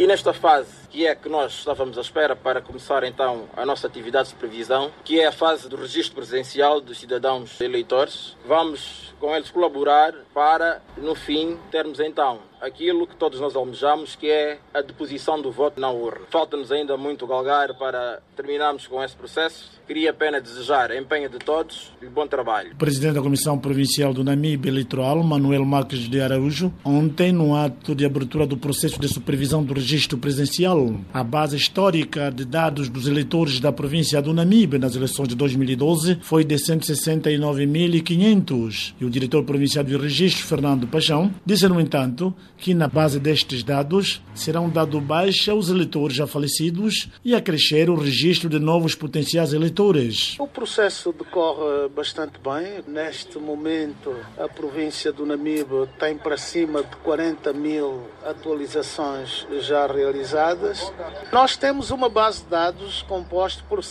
nesta fase, que é que nós estávamos à espera para começar então a nossa atividade de supervisão, que é a fase do registro presencial dos cidadãos eleitores, vamos com eles colaborar para, no fim, termos então aquilo que todos nós almejamos, que é a deposição do voto na urna. Falta-nos ainda muito galgar para terminarmos com esse processo. Queria apenas desejar empenho de todos e bom trabalho. O presidente da Comissão Provincial do Namibe Eleitoral, Manuel Marques de Araújo, ontem, no ato de abertura do processo de supervisão do registro presencial, a base histórica de dados dos eleitores da província do Namibe nas eleições de 2012 foi de 169.500. E o diretor provincial de registro, Fernando Paixão, disse, no entanto, que na base destes dados serão dado baixa aos eleitores já falecidos e a crescer o registro de novos potenciais eleitores. O processo decorre bastante bem. Neste momento, a província do Namibe tem para cima de 40.000 atualizações já realizadas. Nós temos uma base de dados composta por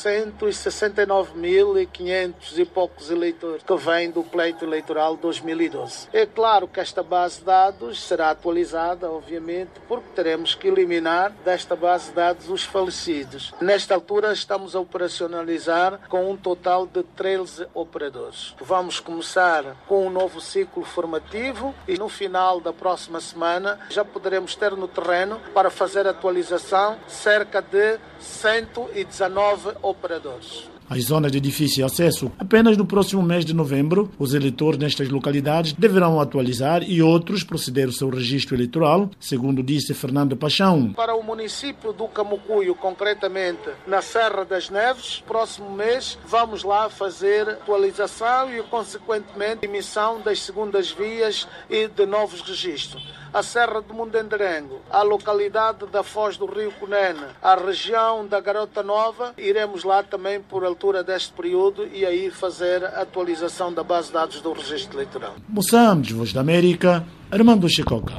169.500 e poucos eleitores que vêm do pleito eleitoral 2012. É claro que esta base de dados será atualizada, obviamente, porque teremos que eliminar desta base de dados os falecidos. Nesta altura estamos a operacionalizar com um total de 13 operadores. Vamos começar com um novo ciclo formativo e no final da próxima semana já poderemos ter no terreno para fazer a atualização cerca de 119 operadores. As zonas de difícil acesso, apenas no próximo mês de novembro, os eleitores nestas localidades deverão atualizar e outros proceder ao seu registro eleitoral, segundo disse Fernando Paixão. Para o município do Camucuio, concretamente na Serra das Neves, próximo mês vamos lá fazer atualização e, consequentemente, emissão das segundas vias e de novos registros. A Serra do Mundenderengo, a localidade da Foz do Rio Cunene, a região da Garota Nova, iremos lá também por altura deste período e aí fazer a atualização da base de dados do registro eleitoral. Moçambique, Voz da América, Armando Chicoca.